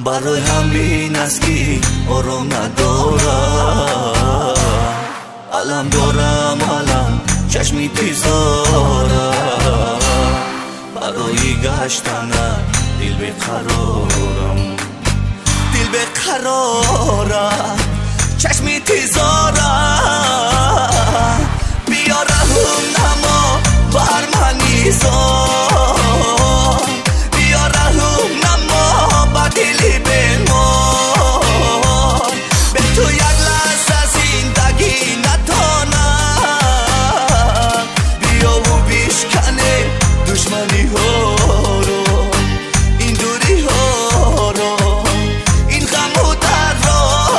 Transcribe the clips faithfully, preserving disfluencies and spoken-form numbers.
برای همین است که آرام ندارم. علم دارم علم چشمی تیزارم، برای گشتن دل بقرارم. دل بقرارم چشمی تیزارم، بیا رحم نما بر من ایزان، بیا رحم نما بر دلی بمان. به تو یک لحظه زندگی نتانم، بیا و بیشکنه دشمنی ها رو، این دوری ها رو، این غم و درد رو.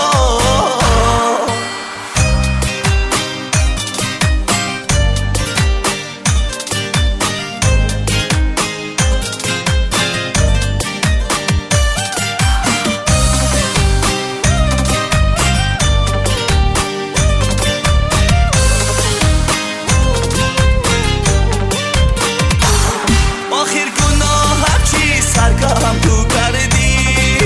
سرگم تو کردی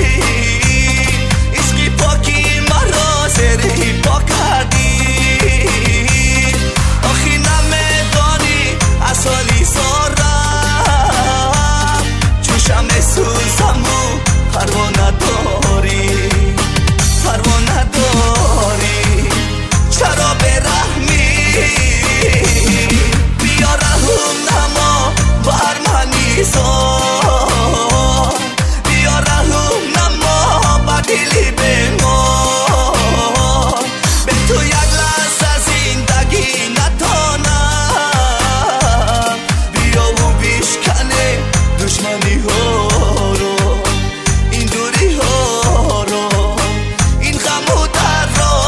عشقی پاکی مرا زری پا کردی، آخی نمیدانی اصالی زارم، چوشم سوزم و پروا نداری، پروا نداری، چرا برحمی؟ بیا رحم نما بر من ایزان، دلی بمان. به تو یک لحظه زندگی نتانم، بیا و بیشکنه دشمنی ها رو، این دوری ها رو، این غم و درد رو.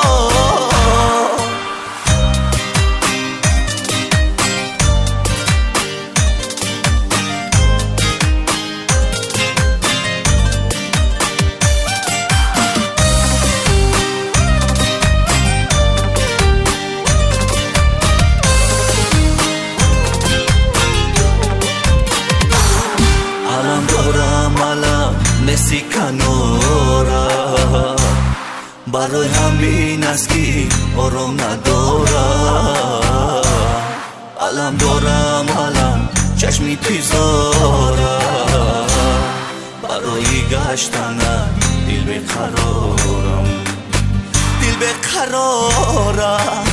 نسی کنارم، برای همین است که آرام ندارم. علم دارم علم چشمی تیزارم، برای گشتن دل بقرارم. دل بقرارم